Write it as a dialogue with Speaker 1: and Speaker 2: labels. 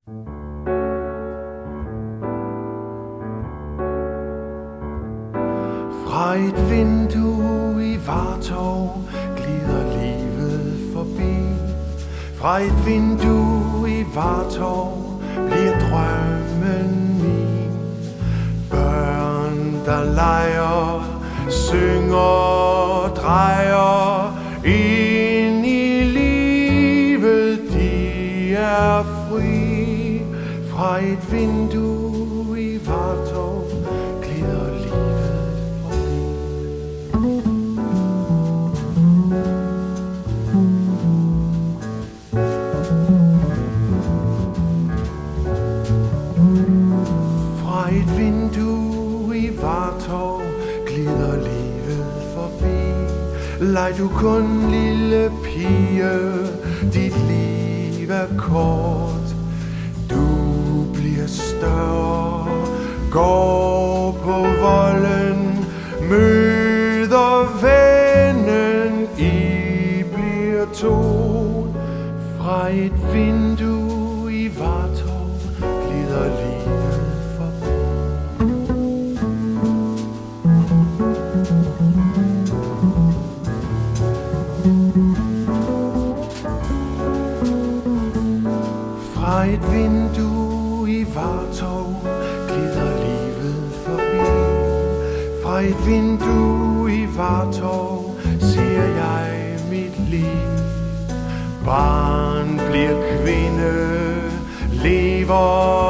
Speaker 1: Fra et vindue i Vartov glider livet forbi. Fra et vindue i Vartov bliver drømmen min. Børn, der leger, synger, drejer ind i livet, de er fri. Fra et vindue i Vartov glider livet forbi. Fra et vindue i Vartov glider livet forbi. Leg du kun, lille pige, dit liv er kort. Du bliver større, går på volden, møder vennen, I bliver to. Fra et vindue i Vartov glider livet forbi. Fra et vindue i Vartov glider livet forbi. Fra et vindue i Vartov ser jeg mit liv. Barn bliver kvinde, lever